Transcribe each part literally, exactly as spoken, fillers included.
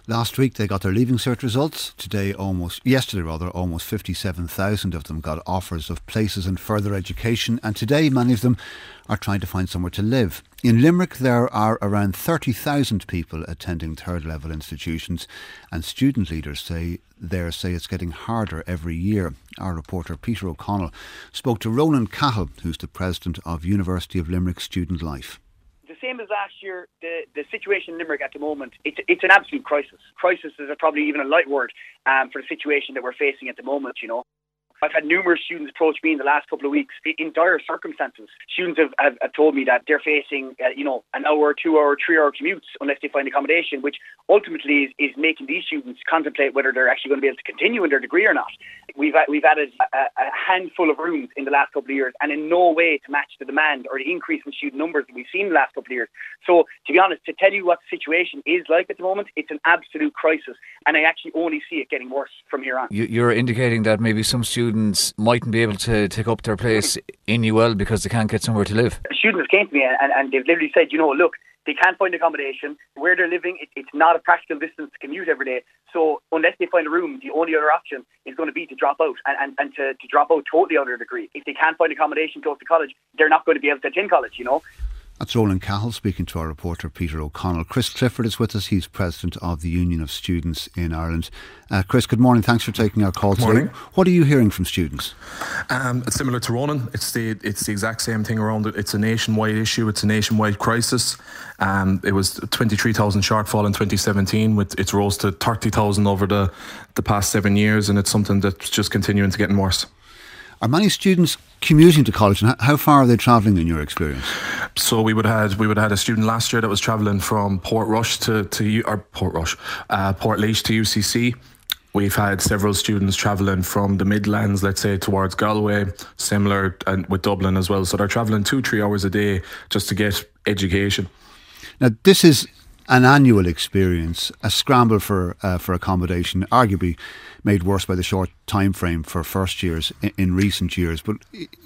Last week they got their Leaving Cert results. Today, almost yesterday rather, almost fifty-seven thousand of them got offers of places in further education, and today many of them are trying to find somewhere to live. In Limerick there are around thirty thousand people attending third level institutions, and student leaders say there say it's getting harder every year. Our reporter Peter O'Connell spoke to Ronan Cahill, who's the president of University of Limerick Student Life. The same as last year, the, the situation in Limerick at the moment, it's, it's an absolute crisis. Crisis is probably even a light word um, for the situation that we're facing at the moment, you know. I've had numerous students approach me in the last couple of weeks in dire circumstances. Students have, have, have told me that they're facing, uh, you know, an hour, two hour, three hour commutes unless they find accommodation, which ultimately is, is making these students contemplate whether they're actually going to be able to continue in their degree or not. We've we've added a, a handful of rooms in the last couple of years, and in no way to match the demand or the increase in student numbers that we've seen in the last couple of years. So, to be honest, to tell you what the situation is like at the moment, it's an absolute crisis, and I actually only see it getting worse from here on. You're indicating that maybe some students mightn't be able to take up their place in U L because they can't get somewhere to live. Students came to me and, and they've literally said, you know, look, they can't find accommodation. Where they're living, it, it's not a practical distance to commute every day. So unless they find a room, the only other option is going to be to drop out and, and, and to, to drop out totally out of their degree. If they can't find accommodation close to college, they're not going to be able to attend college, you know. That's Ronan Cahill speaking to our reporter Peter O'Connell. Chris Clifford is with us. He's president of the Union of Students in Ireland. Uh, Chris, good morning. Thanks for taking our call today. Morning. What are you hearing from students? Um, it's similar to Ronan. It's the it's the exact same thing around it. It's a nationwide issue. It's a nationwide crisis. Um, it was twenty-three thousand shortfall in twenty seventeen. With it's rose to thirty thousand over the the past seven years, and it's something that's just continuing to getting worse. Are many students commuting to college, and how far are they travelling in your experience? So we would have had we would have had a student last year that was travelling from Portrush to to or Portrush, uh, Portlaoise to U C C. We've had several students travelling from the Midlands, let's say towards Galway, similar, and with Dublin as well. So they're travelling two, three hours a day just to get education. Now, this is an annual experience, a scramble for uh, for accommodation, arguably made worse by the short time frame for first years in, in recent years. But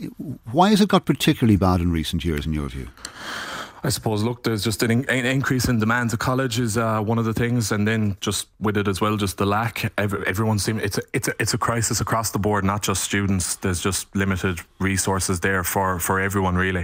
why has it got particularly bad in recent years, in your view? I suppose, look, there's just an, in, an increase in demand to college is uh, one of the things, and then just with it as well, just the lack. Every, everyone seems it's a, it's a it's a crisis across the board, not just students. There's just limited resources there for, for everyone, really.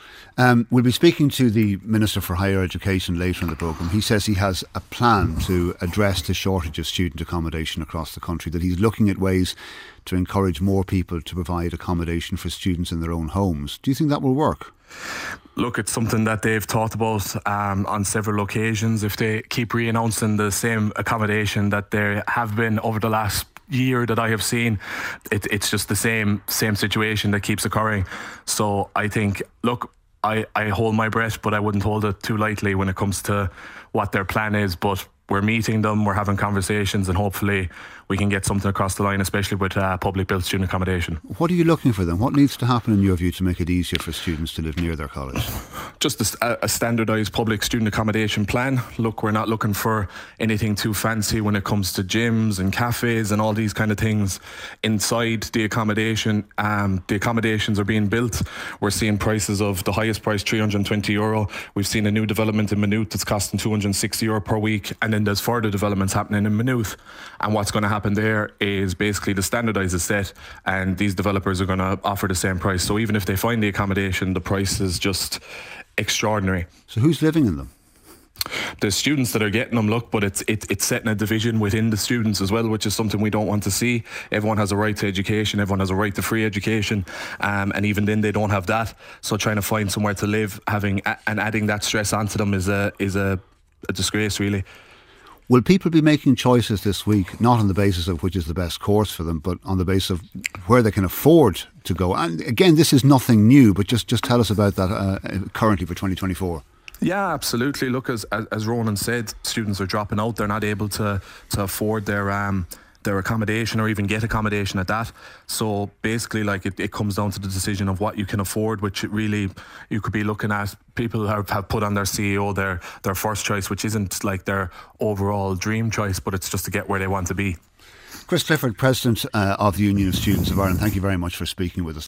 Um, we'll be speaking to the Minister for Higher Education later in the programme. He says he has a plan to address the shortage of student accommodation across the country, that he's looking at ways to encourage more people to provide accommodation for students in their own homes. Do you think that will work? Look, it's something that they've thought about um, on several occasions. If they keep re-announcing the same accommodation that there have been over the last year that I have seen, it, it's just the same same situation that keeps occurring. So I think, look, I, I hold my breath, but I wouldn't hold it too lightly when it comes to what their plan is. But we're meeting them, we're having conversations, and hopefully we can get something across the line, especially with uh, public built student accommodation. What are you looking for then? What needs to happen in your view to make it easier for students to live near their college? Just a, a standardised public student accommodation plan. Look, we're not looking for anything too fancy when it comes to gyms and cafes and all these kind of things inside the accommodation. Um, the accommodations are being built. We're seeing prices of the highest price, three hundred twenty euro. We've seen a new development in Maynooth that's costing two hundred sixty euro per week, and then there's further developments happening in Maynooth. And what's going to happen there is basically the standardised is set, and these developers are going to offer the same price. So even if they find the accommodation, the price is just extraordinary. So who's living in them? There's students that are getting them, look, but it's it, it's setting a division within the students as well, which is something we don't want to see. Everyone has a right to education, everyone has a right to free education, um, and even then they don't have that. So trying to find somewhere to live, having and adding that stress onto them is a is a, a disgrace, really. Will people be making choices this week, not on the basis of which is the best course for them, but on the basis of where they can afford to go? And again, this is nothing new, but just, just tell us about that uh, currently for twenty twenty-four. Yeah, absolutely. Look, as, as as Ronan said, students are dropping out. They're not able to to afford their um their accommodation or even get accommodation at that. So basically, like it, it comes down to the decision of what you can afford, which it really you could be looking at. People have, have put on their C E O their their first choice, which isn't like their overall dream choice, but it's just to get where they want to be. Chris Clifford, President uh, of the Union of Students of Ireland, thank you very much for speaking with us.